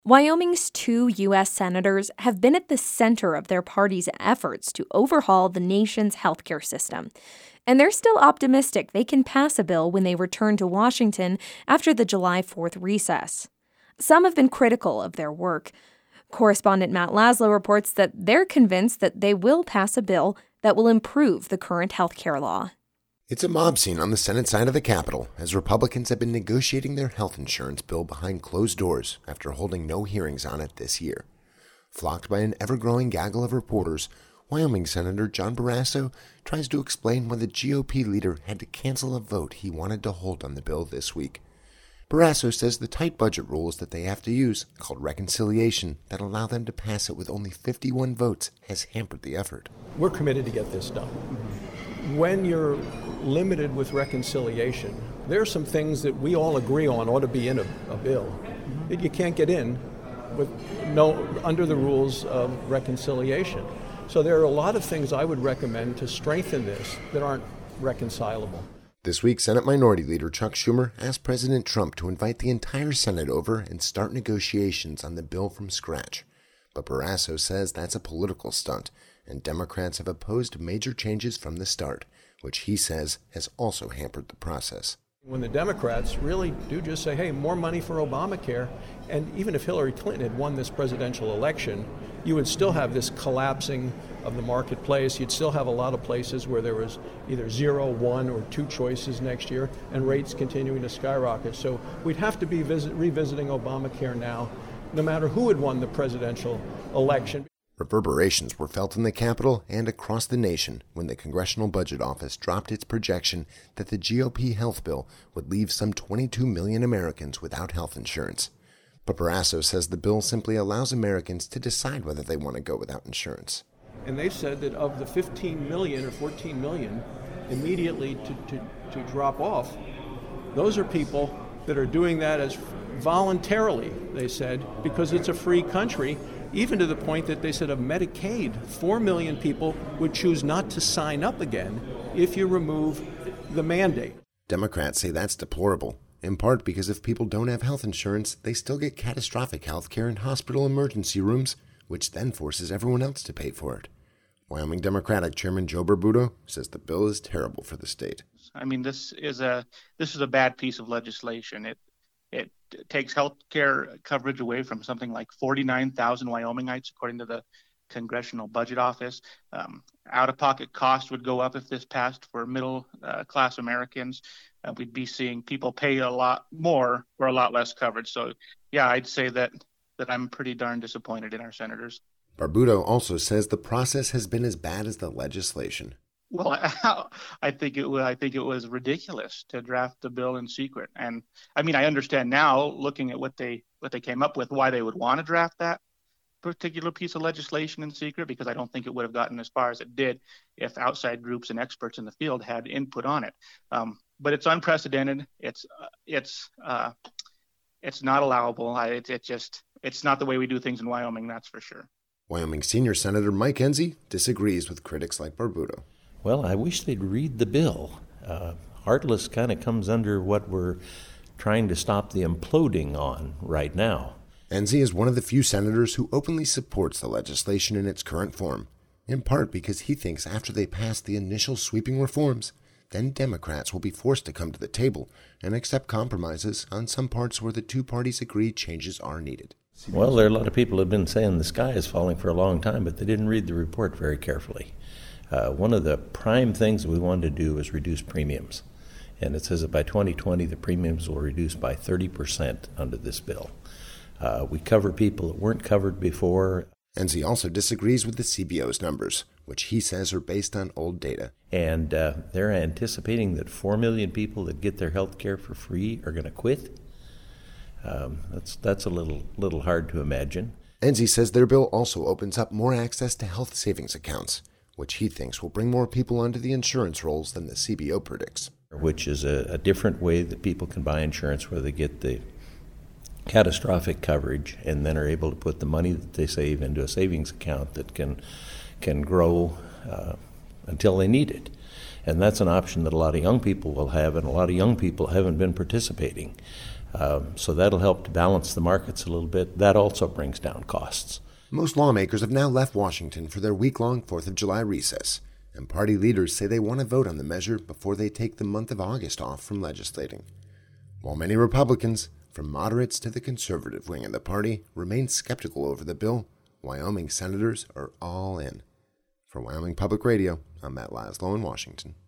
Wyoming's 2 U.S. senators have been at the center of their party's efforts to overhaul the nation's healthcare system. And they're still optimistic they can pass a bill when they return to Washington after the July 4th recess. Some have been critical of their work. Correspondent Matt Laszlo reports that they're convinced that they will pass a bill that will improve the current healthcare law. It's a mob scene on the Senate side of the Capitol as Republicans have been negotiating their health insurance bill behind closed doors after holding no hearings on it this year. Flocked by an ever-growing gaggle of reporters, Wyoming Senator John Barrasso tries to explain why the GOP leader had to cancel a vote he wanted to hold on the bill this week. Barrasso says the tight budget rules that they have to use, called reconciliation, that allow them to pass it with only 51 votes, has hampered the effort. We're committed to get this done. When you're limited with reconciliation, there are some things that we all agree on ought to be in a bill that you can't get in with under the rules of reconciliation. So there are a lot of things I would recommend to strengthen this that aren't reconcilable. This week, Senate Minority Leader Chuck Schumer asked President Trump to invite the entire Senate over and start negotiations on the bill from scratch. But Barrasso says that's a political stunt, and Democrats have opposed major changes from the start, which he says has also hampered the process. When the Democrats really do just say, hey, more money for Obamacare, and even if Hillary Clinton had won this presidential election, you would still have this collapsing of the marketplace. You'd still have a lot of places where there was either 0, 1, or 2 choices next year, and rates continuing to skyrocket. So we'd have to be revisiting Obamacare now, no matter who had won the presidential election. Reverberations were felt in the Capitol and across the nation when the Congressional Budget Office dropped its projection that the GOP health bill would leave some 22 million Americans without health insurance. But Barrasso says the bill simply allows Americans to decide whether they want to go without insurance. And they said that of the 15 million or 14 million immediately to drop off, those are people that are doing that as voluntarily, they said, because it's a free country, even to the point that they said of Medicaid, 4 million people would choose not to sign up again if you remove the mandate. Democrats say that's deplorable, in part because if people don't have health insurance, they still get catastrophic health care in hospital emergency rooms, which then forces everyone else to pay for it. Wyoming Democratic Chairman Joe Barbuto says the bill is terrible for the state. I mean, this is a bad piece of legislation. It takes health care coverage away from something like 49,000 Wyomingites, according to the Congressional Budget Office. Out-of-pocket costs would go up if this passed for middle-class Americans. We'd be seeing people pay a lot more for a lot less coverage. So, yeah, I'd say that I'm pretty darn disappointed in our senators. Barbuto also says the process has been as bad as the legislation. Well, I think it was ridiculous to draft the bill in secret. And I mean, I understand now, looking at what they came up with, why they would want to draft that particular piece of legislation in secret, because I don't think it would have gotten as far as it did if outside groups and experts in the field had input on it. But it's unprecedented. It's not allowable. It's not the way we do things in Wyoming, that's for sure. Wyoming Senior Senator Mike Enzi disagrees with critics like Barbuto. Well, I wish they'd read the bill. Heartless kind of comes under what we're trying to stop the imploding on right now. Enzi is one of the few senators who openly supports the legislation in its current form, in part because he thinks after they pass the initial sweeping reforms, then Democrats will be forced to come to the table and accept compromises on some parts where the two parties agree changes are needed. Well, there are a lot of people who have been saying the sky is falling for a long time, but they didn't read the report very carefully. One of the prime things we wanted to do was reduce premiums. And it says that by 2020, the premiums will reduce by 30% under this bill. We cover people that weren't covered before. Enzi also disagrees with the CBO's numbers, which he says are based on old data. And they're anticipating that 4 million people that get their health care for free are going to quit. That's a little hard to imagine. Enzi says their bill also opens up more access to health savings accounts, which he thinks will bring more people onto the insurance rolls than the CBO predicts. Which is a different way that people can buy insurance where they get the catastrophic coverage and then are able to put the money that they save into a savings account that can grow until they need it. And that's an option that a lot of young people will have, and a lot of young people haven't been participating. So that'll help to balance the markets a little bit. That also brings down costs. Most lawmakers have now left Washington for their week-long 4th of July recess, and party leaders say they want to vote on the measure before they take the month of August off from legislating. While many Republicans, from moderates to the conservative wing of the party, remain skeptical over the bill, Wyoming senators are all in. For Wyoming Public Radio, I'm Matt Laszlo in Washington.